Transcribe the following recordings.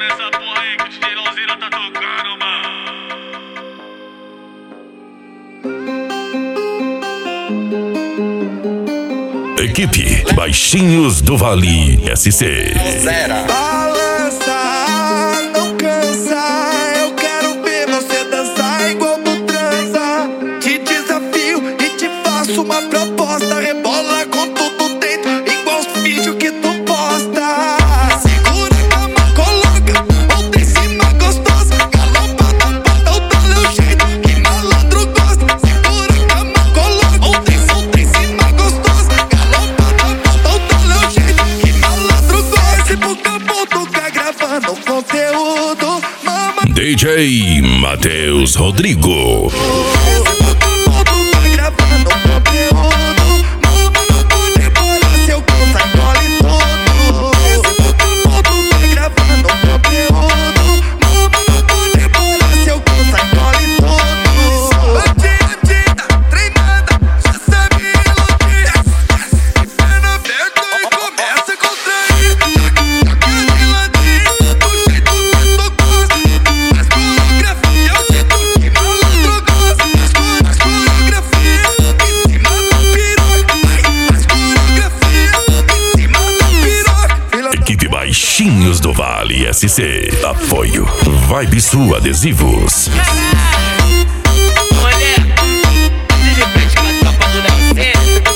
nessa porra aí que o DJ Lauzeira tá tocando, mano. Equipe Baixinhos do Vale SC. Balança, não cansa. Eu quero ver você dançar igual tu transa. Te desafio e te faço uma proposta. Rebola com tudo dentro, igual os vídeos que tu posta. Segura a cama, coloca ponta em cima gostosa. Galopa na bota, dá meu jeito, que malandro gosta. Segura a cama, coloca ponta em cima gostosa. Galopa na bota, dá meu jeito, que malandro gosta. Esse Bucabom tá gravando conteúdo, mama. DJ Matheus Rodrigo. Esse Bucabom tá gravando conteúdo, mama, não pode parar, seu cu sai engole tudo. Esse Bucabom tá gravando conteúdo, mama, não pode parar, seu cu sai engole tudo. Bandida, treinada, já sabe iludir. Perna aberta e começa a contrair. Taca de ladinho, do jeito que tu gosta. Faz coreografia, é o jeito que malandro gosta. Faz coreografia em cima do piroca. Faz coreografia em cima do piroca. Equipe Baixinhos do Vale SC. Apoio Vibe Sul Adesivos. Olha, de repente com a tropa do Léo C.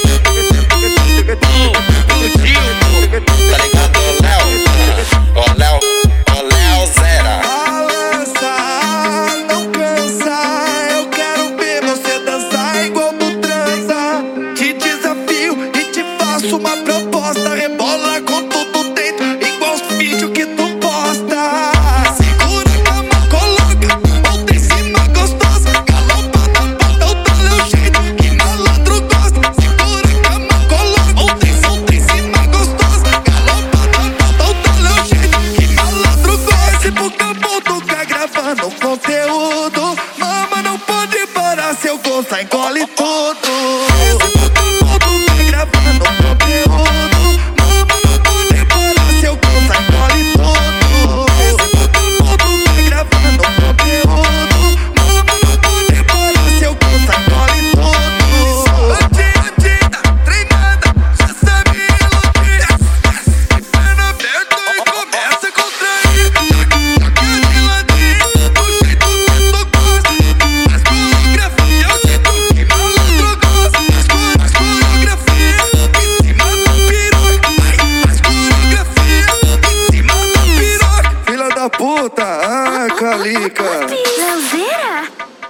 O Gil, tá ligado, Léo? Ó Léo Zera. Balança, não cansa. Eu quero ver você dançar igual tu transa. Te desafio e te faço uma proposta. Rebola com tudo dentro, igual os vídeos que tu posta. Segura a cama, coloca ponta em cima gostosa. Galopa na bota, dá meu jeito, que malandro gosta. Segura a cama, coloca ponta em cima gostosa. Galopa na bota, dá meu jeito, que malandro gosta. Esse Bucabom tá gravando conteúdo, mama, não pode parar, seu gosto engole tudo. Esse Bucabom tá gravando conteúdo, mama, não pode parar, seu gosto engole tudo. Esse Bucabom tá gravando conteúdo, mama, não pode parar, seu gosto engole tudo. Bandida, treinada, já sabe iludir. Perna aberta e começa a contrair. Taca de ladinho, do jeito que tu gosta. Faz coreografia, é o jeito que malandro gosta. Faz coreografia em cima do piroca. Faz coreografia em cima do piroca. Filha da puta, Calica. Lauzeira?